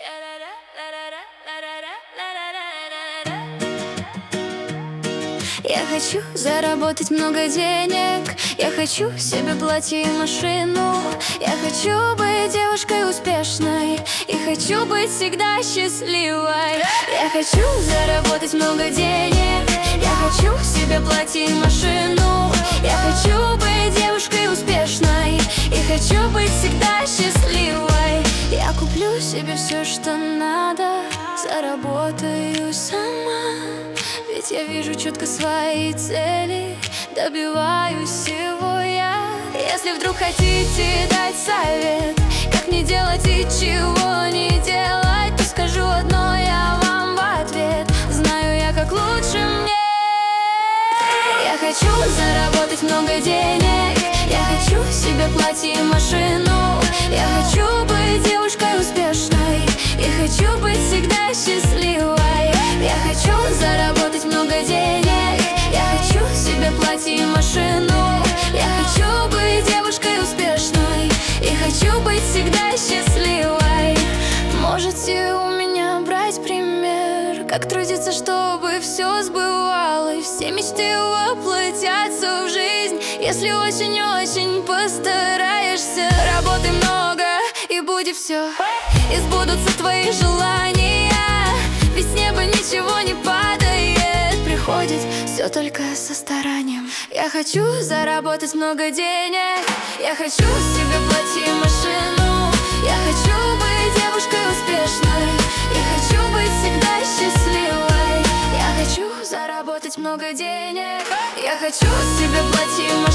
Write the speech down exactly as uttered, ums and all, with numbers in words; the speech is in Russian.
Я хочу заработать много денег, я хочу себе платье и машину. Я хочу быть девушкой успешной и хочу быть всегда счастливой. Я хочу заработать много денег, я хочу себе платье и машину. Я хочу быть девушкой успешной и хочу быть всегда счастливой. Я куплю себе все, что надо, заработаю сама, ведь я вижу четко свои цели, добиваюсь всего я. Если вдруг хотите дать совет, как не делать и чего не делать, то скажу одно я вам в ответ: знаю я, как лучше мне. Я хочу заработать много денег, я хочу себе платье и машину. Я хочу быть девушкой успешной и хочу быть всегда счастливой. Я хочу заработать много денег, я хочу себе платье и машину. Я хочу быть девушкой успешной и хочу быть всегда счастливой. Можете у меня брать пример, как трудиться, чтобы все сбывалось. Все мечты воплотятся в жизнь, если очень-очень постараешься. Работы много и будет все, и сбудутся твои желания. Ведь с неба ничего не падает, приходит все только со старанием. Я хочу заработать много денег, я хочу себе платье и машину. Я хочу быть девушкой успешной и хочу быть всегда счастливой. Я хочу заработать много денег, я хочу себе платье и машину.